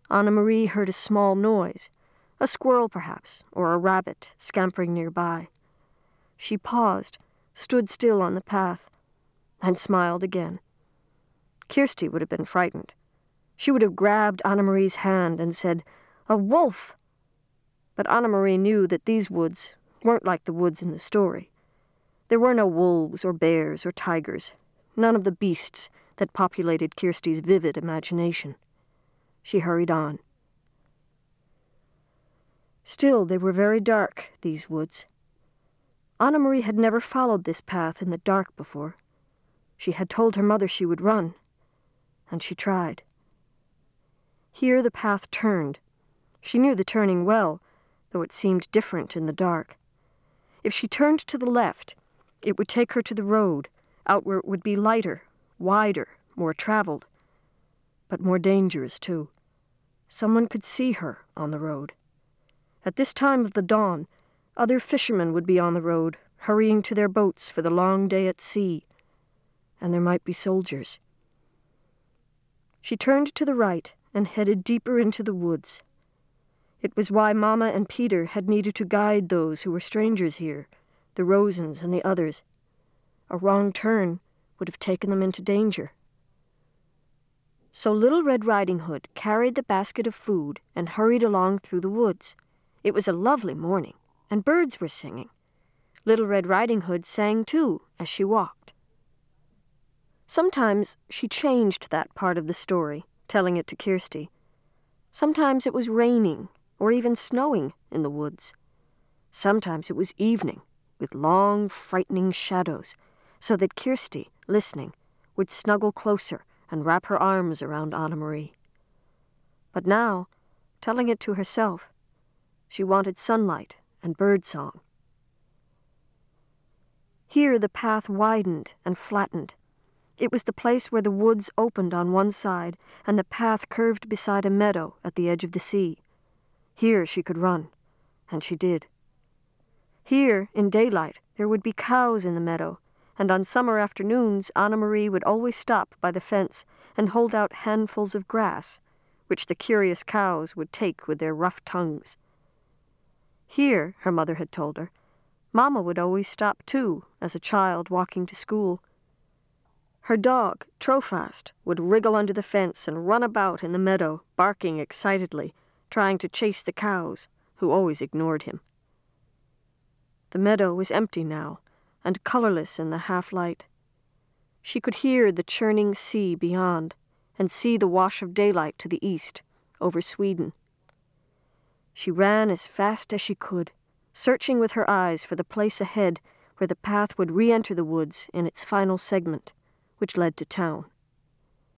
Anna-Marie heard a small noise, a squirrel perhaps, or a rabbit scampering nearby. She paused, stood still on the path, and smiled again. Kirsty would have been frightened. She would have grabbed Anna-Marie's hand and said, "A wolf!" But Anna-Marie knew that these woods weren't like the woods in the story. There were no wolves or bears or tigers, none of the beasts that populated Kirsty's vivid imagination. She hurried on. Still, they were very dark, these woods. Anna-Marie had never followed this path in the dark before. She had told her mother she would run, and she tried. Here the path turned. She knew the turning well, though it seemed different in the dark. If she turned to the left, it would take her to the road, out where it would be lighter, wider, more traveled, but more dangerous, too. Someone could see her on the road. At this time of the dawn, other fishermen would be on the road, hurrying to their boats for the long day at sea, and there might be soldiers. She turned to the right and headed deeper into the woods. It was why Mama and Peter had needed to guide those who were strangers here, the Rosens and the others. A wrong turn would have taken them into danger. So Little Red Riding Hood carried the basket of food and hurried along through the woods. It was a lovely morning, and birds were singing. Little Red Riding Hood sang too as she walked. Sometimes she changed that part of the story, telling it to Kirsty. Sometimes it was raining or even snowing in the woods. Sometimes it was evening, with long, frightening shadows, so that Kirsty, listening, would snuggle closer and wrap her arms around Anna-Marie. But now, telling it to herself, she wanted sunlight and birdsong. Here the path widened and flattened. It was the place where the woods opened on one side and the path curved beside a meadow at the edge of the sea. Here she could run, and she did. Here, in daylight, there would be cows in the meadow, and on summer afternoons Anna-Marie would always stop by the fence and hold out handfuls of grass, which the curious cows would take with their rough tongues. Here, her mother had told her, Mama would always stop too, as a child walking to school. Her dog, Trofast, would wriggle under the fence and run about in the meadow, barking excitedly, trying to chase the cows, who always ignored him. The meadow was empty now, and colorless in the half-light. She could hear the churning sea beyond, and see the wash of daylight to the east, over Sweden. She ran as fast as she could, searching with her eyes for the place ahead where the path would re-enter the woods in its final segment, which led to town.